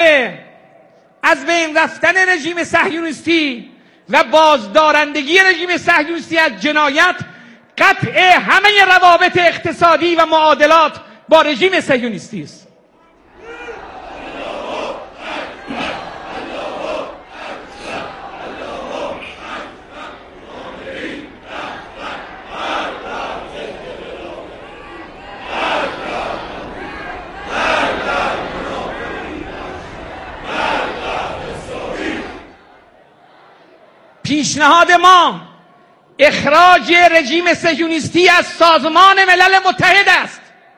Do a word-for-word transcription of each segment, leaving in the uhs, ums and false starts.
از بین رفتن رژیم صهیونیستی و بازدارندگی رژیم صهیونیستی از جنایت قطع همه روابط اقتصادی و معادلات با رژیم صهیونیستی است. پیشنهاد ما اخراج رژیم صهیونیستی از سازمان ملل متحد است.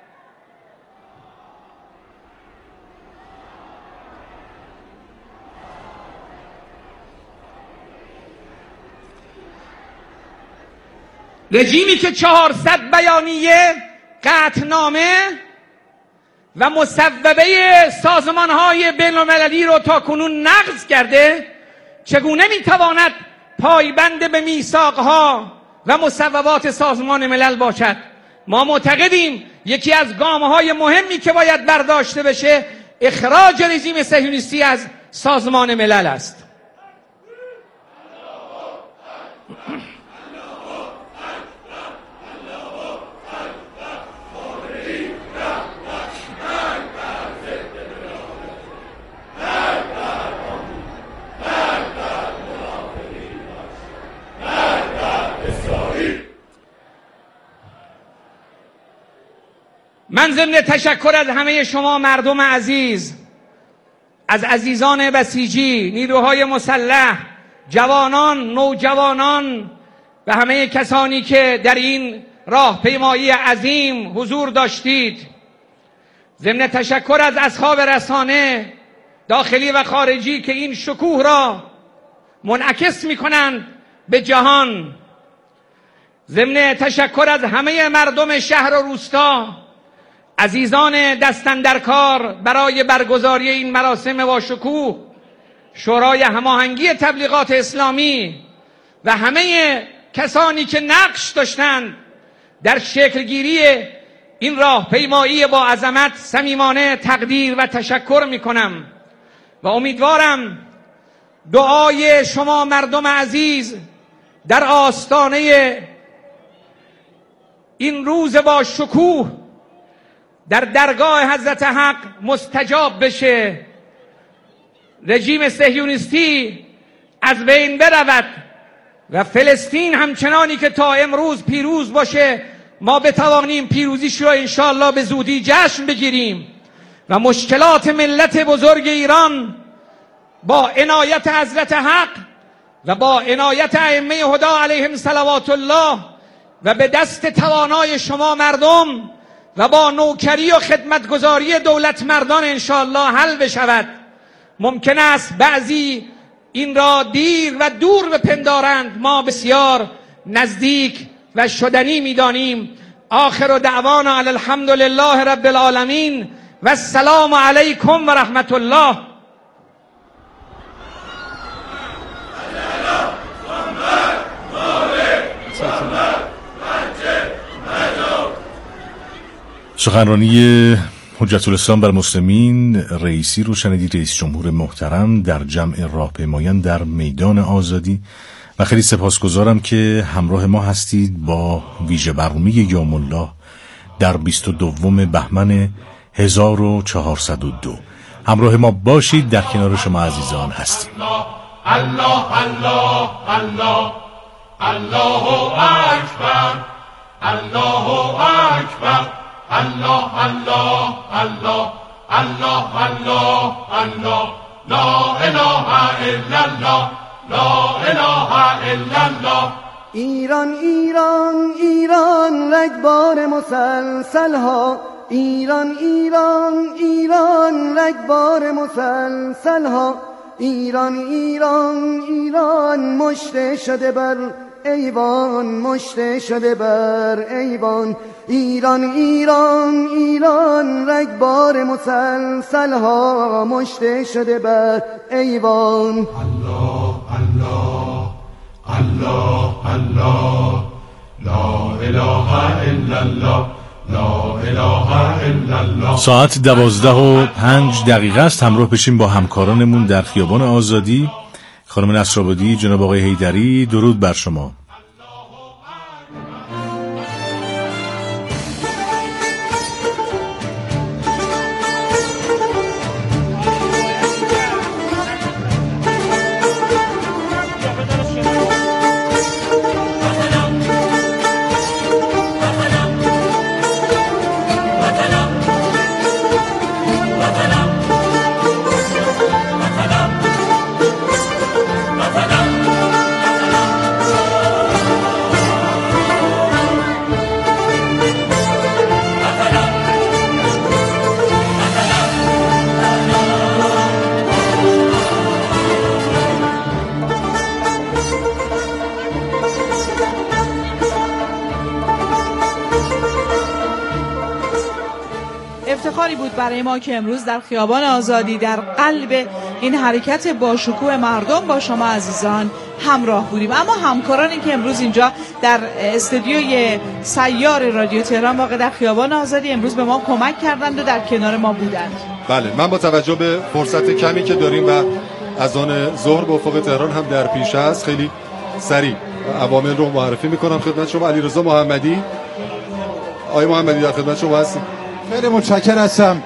رژیمی که چهارصد بیانیه، قطعنامه و مصوبه سازمان‌های بین‌المللی رو تا کنون نقض کرده، چگونه میتواند پایبند به میثاقها و مصوبات سازمان ملل باشد؟ ما معتقدیم یکی از گام‌های مهمی که باید برداشته بشه اخراج رژیم صهیونیستی از سازمان ملل است. من ضمن تشکر از همه شما مردم عزیز، از عزیزان بسیجی، نیروهای مسلح، جوانان، نوجوانان و همه کسانی که در این راهپیمایی عظیم حضور داشتید، ضمن تشکر از اصحاب رسانه داخلی و خارجی که این شکوه را منعکس می‌کنند به جهان، ضمن تشکر از همه مردم شهر و روستا، عزیزان دستن در کار برای برگزاری این مراسم با شکوه، شورای هماهنگی تبلیغات اسلامی و همه کسانی که نقش داشتند در شکلگیری این راهپیمایی با عظمت، صمیمانه تقدیر و تشکر میکنم و امیدوارم دعای شما مردم عزیز در آستانه این روز با شکوه در درگاه حضرت حق مستجاب بشه، رژیم صهیونیستی از بین برود و فلسطین همچنانی که تا امروز پیروز باشه ما بتوانیم پیروزیش رو انشاءالله به زودی جشن بگیریم و مشکلات ملت بزرگ ایران با عنایت حضرت حق و با عنایت ائمه هدا علیهم صلوات الله و به دست توانای شما مردم و با نوکری و خدمتگزاری دولت مردان انشاءالله حل بشود. ممکن است بعضی این را دیر و دور بپندارند، ما بسیار نزدیک و شدنی می‌دانیم. آخر دعوانا علی الحمد لله رب العالمین و السلام علیکم و رحمت الله. سخنرانی حجت الاسلام بر مسلمین رئیسی رو شنیدید، رئیس جمهور محترم در جمع راهپیمایان در میدان آزادی، و خیلی سپاسگزارم که همراه ما هستید با ویژه برنامه یوم الله در بیست و دوم بهمن هزار و چهارصد و دو. همراه ما باشید، در کنار شما عزیزان هستیم. الله الله الله الله اکبر، الله اکبر، الله الله الله الله الله الله، لا اله الا الله، لا اله الا الله. ایران ایران ایران رگبار مسلسل ها، ایران ایران ایران رگبار مسلسل ها، ایران ایران ایران مشته شده بر ایوان، مشته شده بر ایوان، ایران ایران ایران رگبار مسلسل ها، مشته شده بر ایوان. الله الله الله الله، لا اله الا الله، ساعت دوازده و پنج دقیقه است. همراه بشیم با همکارانمون در خیابان آزادی. خانم نصرآبادی، جناب آقای حیدری، درود بر شما. افتخاری بود برای ما که امروز در خیابان آزادی در قلب این حرکت با شکوه مردم با شما عزیزان همراه بودیم. اما همکارانی که امروز اینجا در استودیوی سیار رادیو تهران واقع در خیابان آزادی امروز به ما کمک کردند و در کنار ما بودند. بله، من با توجه به فرصت کمی که داریم و از آن ظهر به افق تهران هم در پیش است، خیلی سریع عوامل رو معرفی میکنم خدمت شما. علیرضا محمدی، آقای محمدی در خدمت شما هستیم. خیلی متشکر هستم.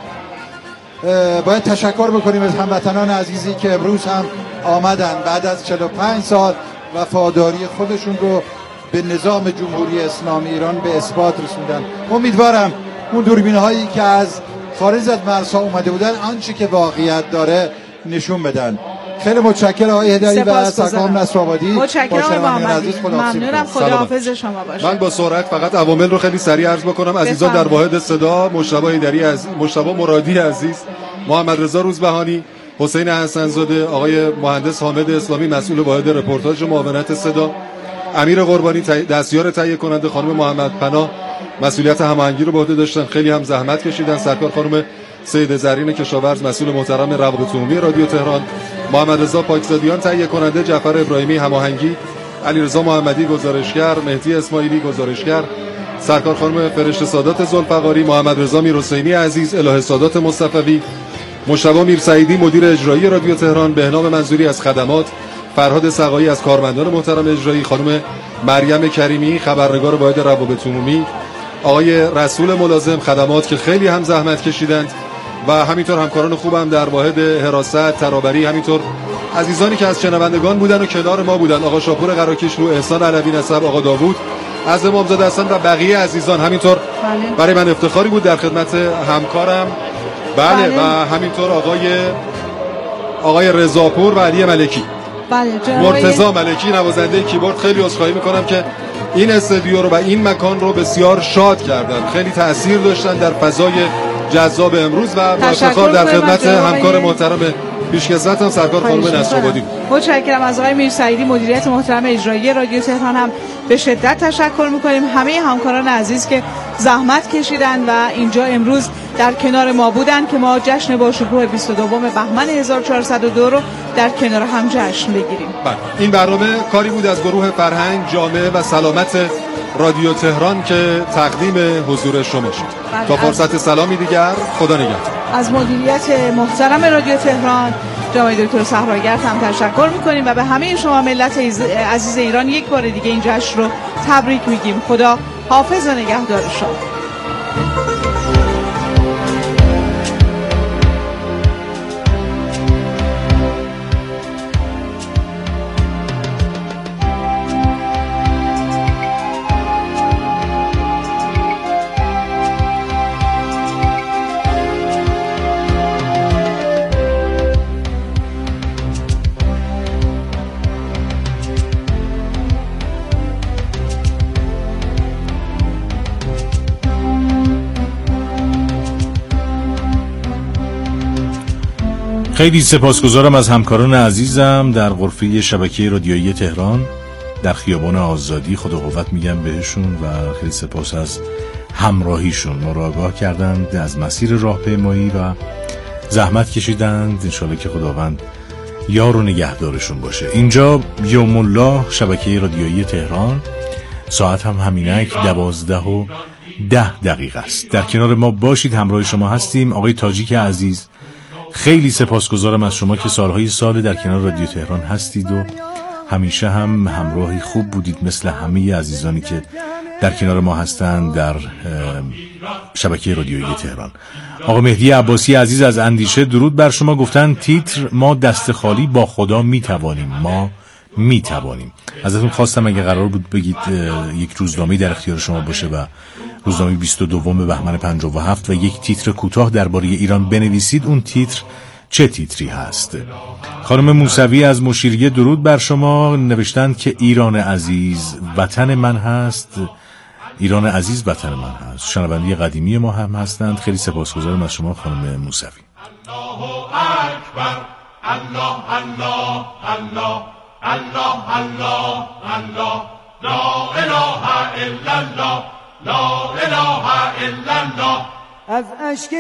باید تشکر بکنیم از هموطنان عزیزی که امروز هم آمدن بعد از چهل و پنج سال وفاداری خودشون رو به نظام جمهوری اسلامی ایران به اثبات رسوندن. امیدوارم اون دوربین هایی که از خارج از مرزها اومده بودن آنچه که واقعیت داره نشون بدن. خیلی متشکرم آقای هدایی و سرکار نصرآبادی. متشکرم آقای محمدی. ممنونم، خداحافظ شما باشه. من با سرعت فقط عوامل رو خیلی سریع عرض بکنم. عزیزان در واحد صدا، مجتبی هیدری از مجتبی مرادی عزیز، محمد رضا روزبهانی، حسین حسن‌زاده، آقای مهندس حامد اسلامی مسئول واحد رپورتاژ و معاونت صدا، امیر قربانی دستیار تهیه کننده، خانم محمد پناه مسئولیت هماهنگی رو به عهده داشتن، خیلی هم زحمت کشیدن، سرکار خانم سید زرین کشاورز مسئول محترم روابط عمومی رادیو تهران، محمد رضا پاکزادیان تهیه کننده، جعفر ابراهیمی هماهنگی، علیرضا محمدی گزارشگر، مهدی اسماعیلی گزارشگر، سرکار خانم فرشته سادات ذوالفقاری، محمد رضا میرحسینی عزیز، الهه سادات مصطفی، مجتبی میرسعیدی مدیر اجرایی رادیو تهران، بهنام منظوری از خدمات، فرهاد سقایی از کارمندان محترم اجرایی، خانم مریم کریمی خبرنگار واحد روابط عمومی، آقای رسول ملازم خدمات که خیلی هم زحمت کشیدند و همینطور همکاران خوبم در واحد حراست ترابری، همینطور عزیزانی که از شنوندگان بودن و کنار ما بودن، آقا شاپور قراکش رو، احسان علوی نسب، آقا داوود از امامزاده هستن و بقیه عزیزان. همینطور برای من افتخاری بود در خدمت همکارم بله, بله. و همینطور آقای آقای رضاپور و علی ملکی، بله، مرتضی ملکی نوازنده کیبورد. خیلی عذرخواهی میکنم که این استودیو رو و این مکان رو بسیار شاد کردن، خیلی تأثیر داشتن در فضای جذاب امروز و با افتخار در خدمت همکار محترم پیشکسوتم سرکار خانم نصرآبادی. متشکرم از آقای میرسعیدی مدیریت محترم اجرایی رادیو تهران هم به شدت تشکر میکنیم. همه همکاران عزیز که زحمت کشیدن و اینجا امروز در کنار ما بودن که ما جشن با شکوه بیست و دو بهمن هزار و چهارصد و دو رو در کنار هم جشن بگیریم. بله، این برنامه کاری بود از گروه فرهنگ، جامعه و سلامت رادیو تهران که تقدیم حضور شما شد. تا فرصت سلامی دیگر، خدا نگهدار. از مدیریت محترم رادیو تهران جناب دکتر صحراگرد هم تشکر میکنیم و به همه شما ملت عزیز ایران یک بار دیگه این جشن رو تبریک میگیم. خدا حافظ و نگهدار شما. خیلی سپاسگزارم از همکاران عزیزم در غرفه شبکه رادیویی تهران در خیابان آزادی. خدا قوت میگم بهشون و خیلی سپاس از همراهیشون. ما رو آگاه کردند از مسیر راهپیمایی و زحمت کشیدند. انشالله که خداوند یار و نگهدارشون باشه. اینجا یوم الله شبکه رادیویی تهران، ساعت هم همینک دوازده و ده دقیقه است. در کنار ما باشید، همراه شما هستیم. آقای تاجیک عزیز، خیلی سپاسگزارم از شما که سالهای سال در کنار رادیو تهران هستید و همیشه هم همراهی خوب بودید، مثل همه عزیزانی که در کنار ما هستند در شبکه رادیویی تهران. آقا مهدی عباسی عزیز از اندیشه، درود بر شما. گفتن تیتر ما دست خالی با خدا میتوانیم، ما میتوانیم. ازتون خواستم اگه قرار بود بگید یک روزنامه در اختیار شما باشه و روزنامه بیست و دوم بهمن پنجاه و هفت و یک تیتر کوتاه درباره ایران بنویسید، اون تیتر چه تیتری هست؟ خانم موسوی از مشیریه، درود بر شما. نوشتند که ایران عزیز وطن من هست، ایران عزیز وطن من هست. شنونده قدیمی ما هم هستند. خیلی سپاسگزارم از شما خانم موسوی. الله اکبر، الله الله الله الله الله الله، لا اله الا الله، لا اله الا الله. از اشک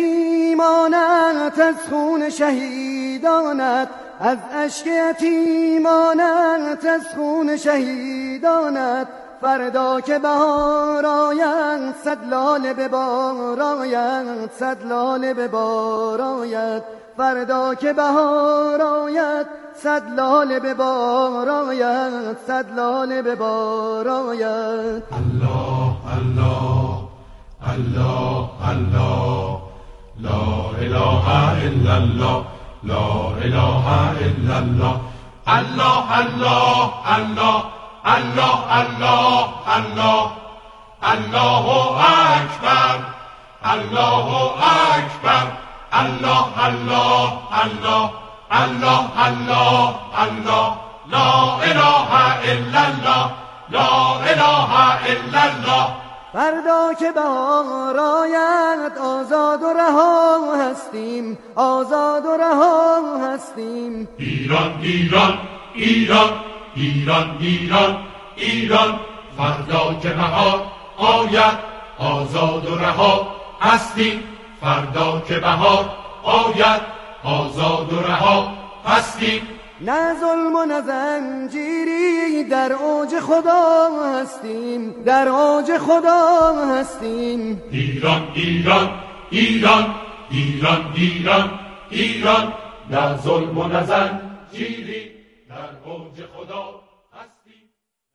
یتیمانت، از خون شهیدانت، از اشک یتیمانت، از خون شهیدانت، فردا که بهار آید صد لاله به بار آید، صد لاله به بار آید، فردا که بهار آید صد لاله به بار آید، صد لاله به بار آید. الله الله الله الله، لا اله الا الله، لا اله الا الله. الله الله الله الله الله الله، الله اکبر، الله اکبر، الله الله الله الله الله الله، لا اله الا الله، لا اله الا الله. فردا که بهار آید آزاد و رها هستیم، آزاد و رها هستیم. ایران ایران ایران ایران ایران ایران، فردا که بهار آید آزاد و رها هستیم، فردا که بهار آید آزاد و رها هستیم. نه ظلم و نه زنجیری، در اوج خدا هستیم، در اوج خدا هستیم. ایران ایران ایران ایران ایران ایران، نه ظلم و نه زنجیری، در اوج خدا هستیم.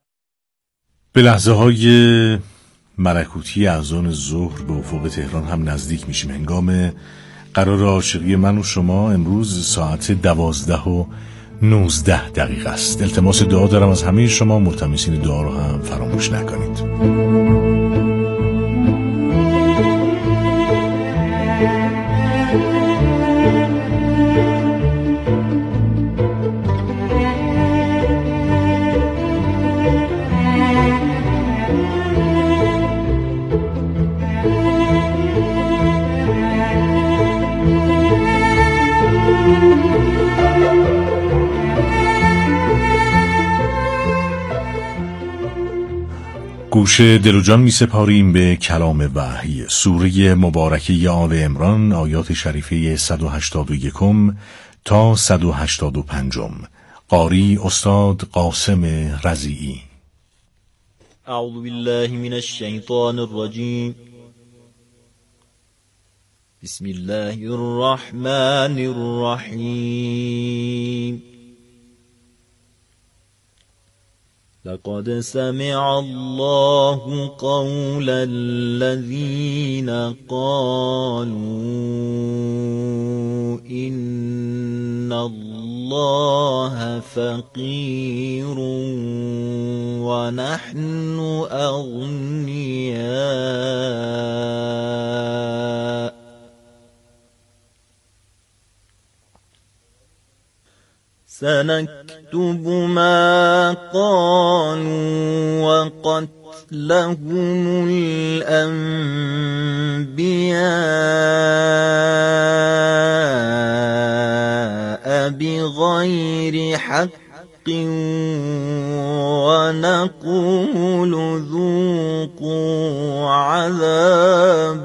به لحظه های ملکوتی اذان ظهر به افق تهران هم نزدیک میشیم. هنگام قرار عاشقی من و شما امروز ساعت دوازده و نوزده دقیقه است. التماس دعا دارم از همه شما، ملتمسین دعا رو هم فراموش نکنید. گوش دل و جان می سپاریم به کلام وحی، سوره مبارکه آل عمران، آیات شریفه صد و هشتاد و یک تا صد و هشتاد و پنج. قاری استاد قاسم رضیعی. اعوذ بالله من الشیطان الرجیم. بسم الله الرحمن الرحیم. لقد سمع الله قول الذين قالوا إن الله فقير ونحن أغنياء سنكتب ما قالوا وقتلهم الأنبياء بغير حق ونقول ذوقوا عذاب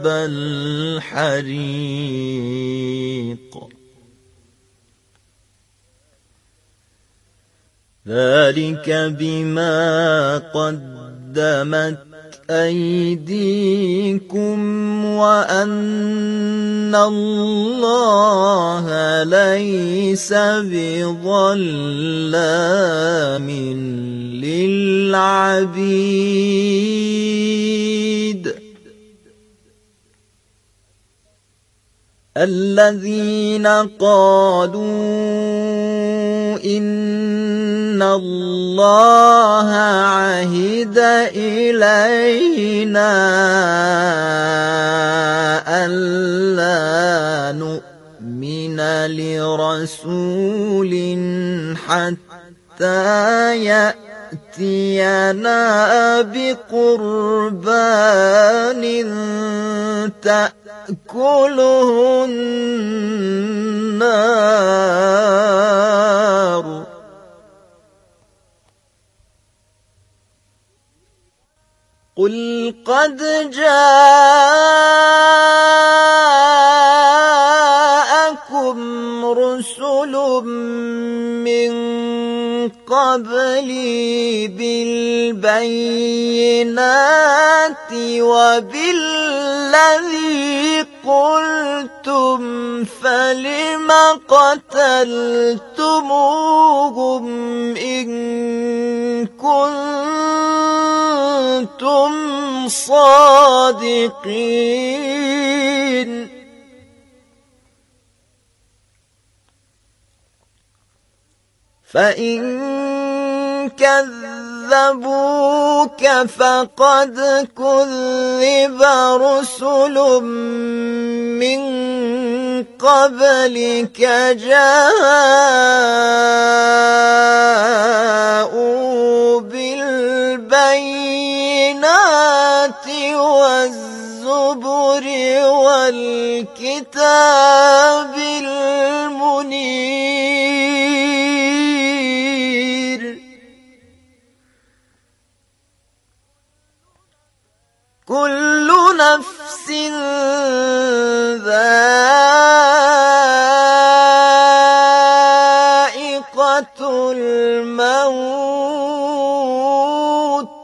الحريق ذلك بما قدمت أيديكم وأن الله ليس بظلام للعبيد الذين قالوا إن الله عهد إلينا ألا نؤمن لرسول حتى يأتينا بقربان تأكله النار قل قد جاءكم رسل من قبلي بالبينات وبالذي قلتم فلم قتلتموهم إن كنتم صادقين فإن كذبوك فقد كذب رسل من قبلك جاءوا بالبينات والزبر والكتاب المنير كل نفس ذائقة الموت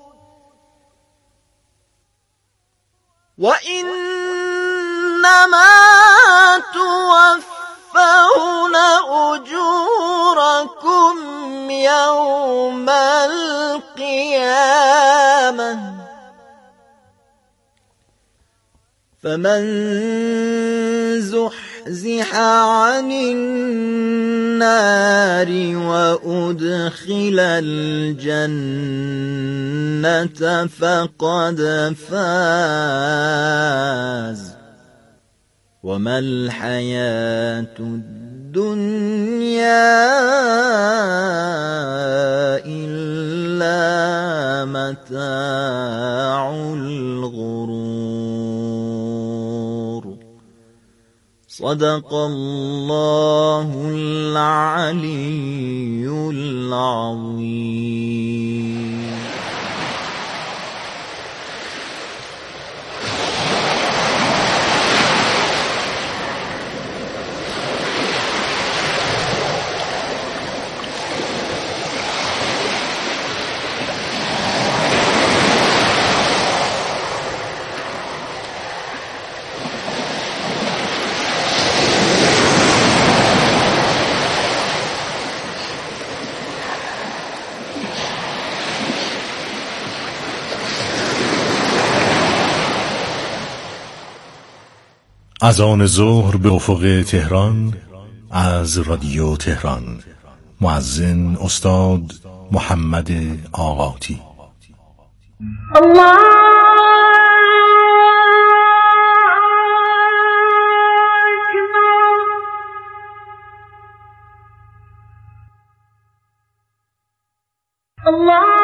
وإنما توفون أجوركم يوم القيامة فمن زحزح عن النار وأدخل الجنة فقد فاز وما الحياة الدنيا إلا متاع الغرور صدق الله العلي العظيم. از آن ظهر به افق تهران از رادیو تهران مؤذن استاد محمد آقاتی. الله الله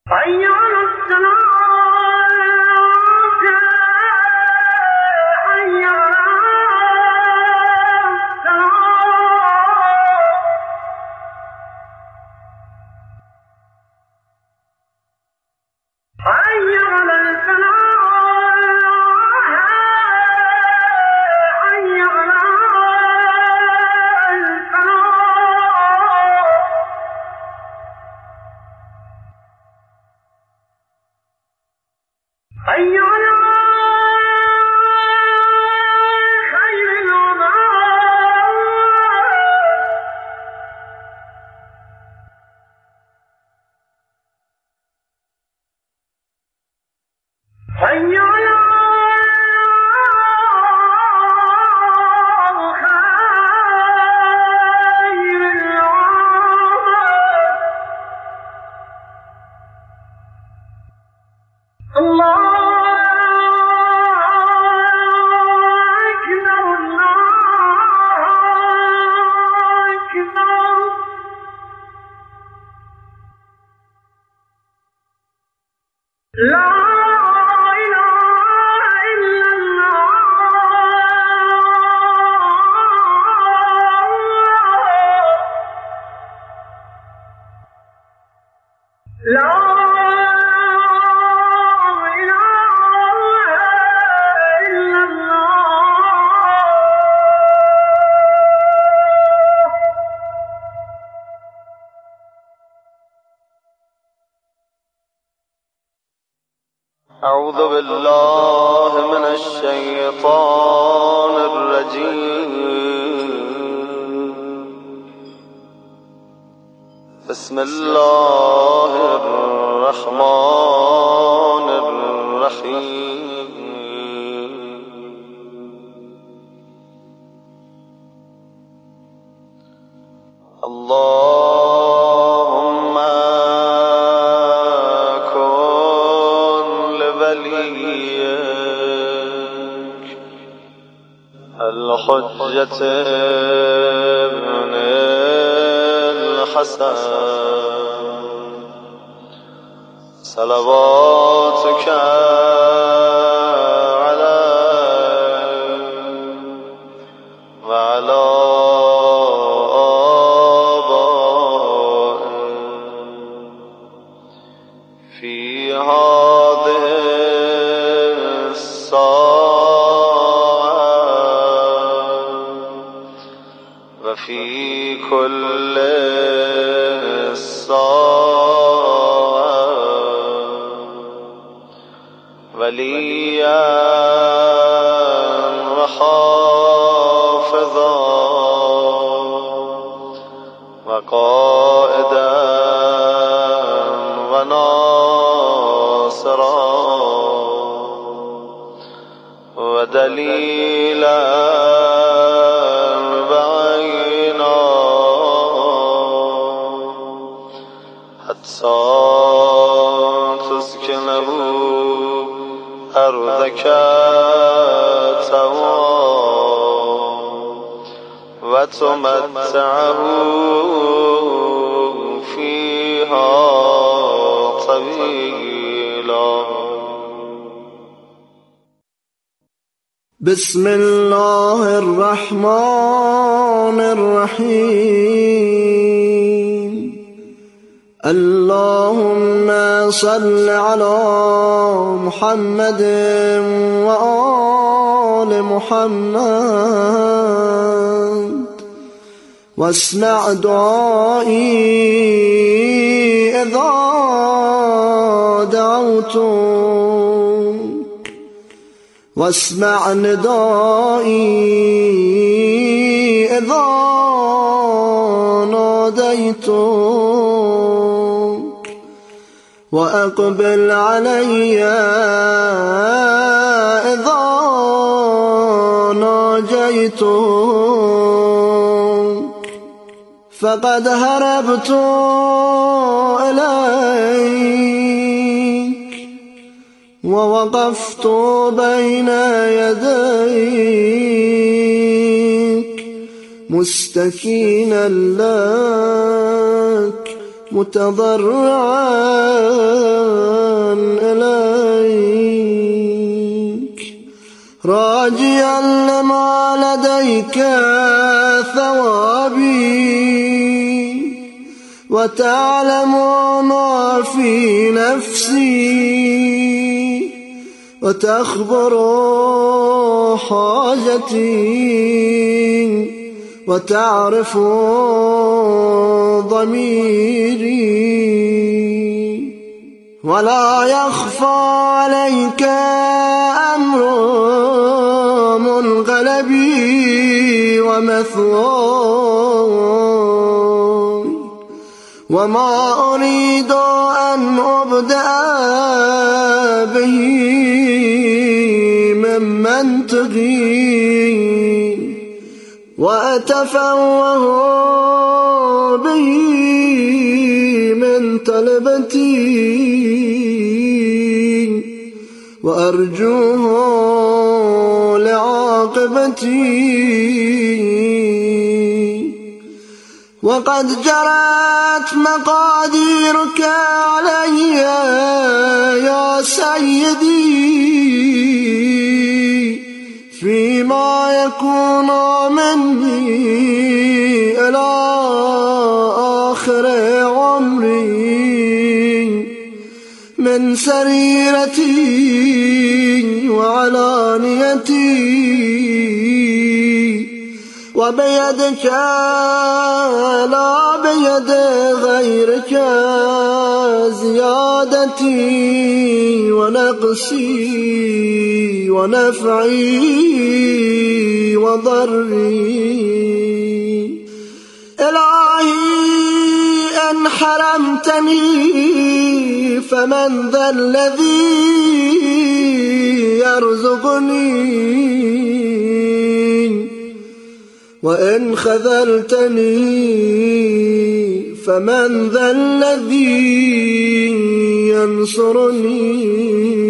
أعوذ بالله من الشيطان الرجيم. بسم الله الرحمن الرحيم. اللهم كن لوليك الحجة ابن الحسن صلواتك عليه وعلى آبائه في هذه الساعة وفي كل الساعة وليا وحافظا وقائدا وناصرا ودليلا بعينا حتى تسكنه أرضك سواء وتمتعه فيها طويلا. بسم الله الرحمن الرحيم. اللهم صل على محمد وآل محمد واسمع دعائي إذا دعوتك واسمع ندائي إذا ناديتك وأقبل علي إذا ناجيتك فقد هربت إليك ووقفت بين يديك مستكينا لك متضرعا إليك راجيا لما لديك ثوابي وتعلم ما في نفسي وتخبر حاجتي وتعرف ضميري ولا يخفى عليك أمر منقلبي ومثواي وما أريد أن أبدأ به من منطقي وأتفوه به من طلبتي وأرجوه لعاقبتي وقد جرت مقاديرك علي يا سيدي فيما يكون مني إلى آخر عمري من سريرتي وعلانيتي وبيدك لا بيد غيرك زيادتي ونقصي ونفعي وضري إلهي إن حرمتني فمن ذا الذي يرزقني وإن خذلتني فمن ذا الذي ينصرني.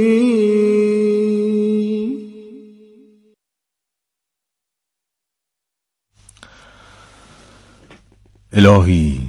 الهی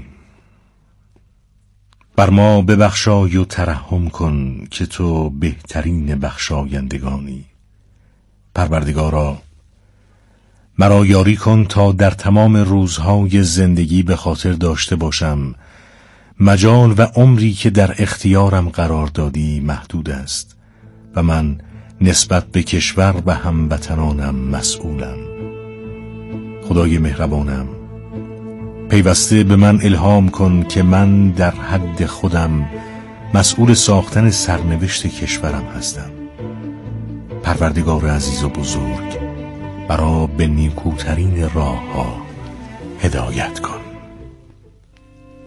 بر ما ببخشای و ترحم کن که تو بهترین بخشایندگانی. پروردگارا مرا یاری کن تا در تمام روزهای زندگی به خاطر داشته باشم مجال و عمری که در اختیارم قرار دادی محدود است و من نسبت به کشور و هموطنانم مسئولم. خدای مهربانم پیوسته به من الهام کن که من در حد خودم مسئول ساختن سرنوشت کشورم هستم. پروردگار عزیز و بزرگ مرا به نیکوترین راه ها هدایت کن.